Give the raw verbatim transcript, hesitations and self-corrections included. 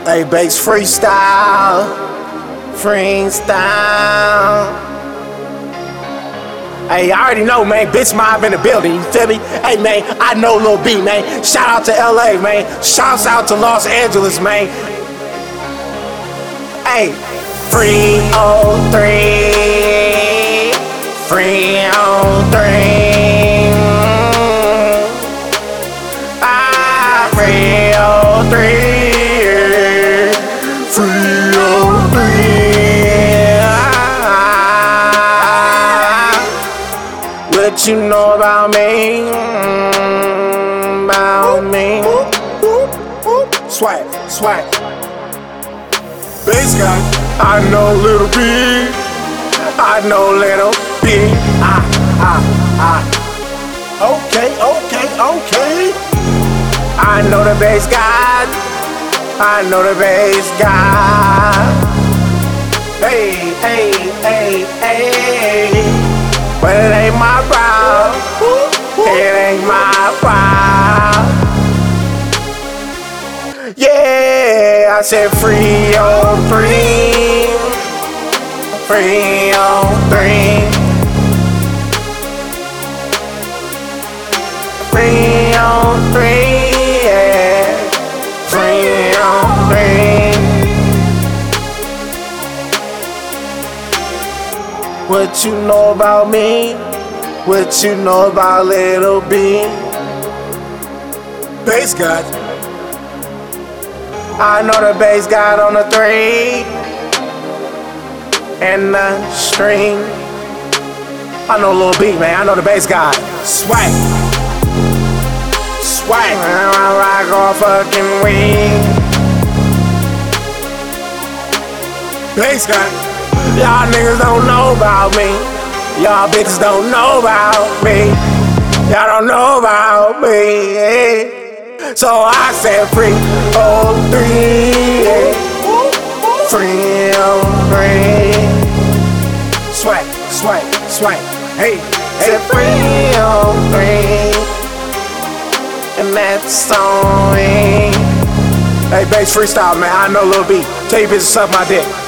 Hey, bass freestyle, freestyle. Hey, I already know, man. Bitch mob in the building, you feel me? Hey, man, I know Lil B, man. Shout out to L A, man. Shouts out to Los Angeles, man. Hey, three oh three, three oh three, ah, three oh three. What you know about me, about me. Swag, swag. Bass guy. I know Little B. I know Little B. Ah, ah, ah. Okay, okay, okay. I know the bass guy. I know the bass guy. Hey, hey, hey, hey. But it ain't my problem. It ain't my problem. Yeah, I said three oh three, three oh three, three oh three, yeah, three oh three. What you know about me? What you know about Little B? Bass God. I know the bass God on the three and the string. I know Lil B, man. I know the bass God. Swag, swag. I rock off fucking wing. Bass God. Y'all niggas don't know about me. Y'all bitches don't know about me. Y'all don't know about me. Yeah. So I said three oh three, yeah. three oh three. Swag, swag, swag. Hey, said three oh three. And that's on me. Hey, bass freestyle, man. I know Lil B. Tell you bitches suck my dick.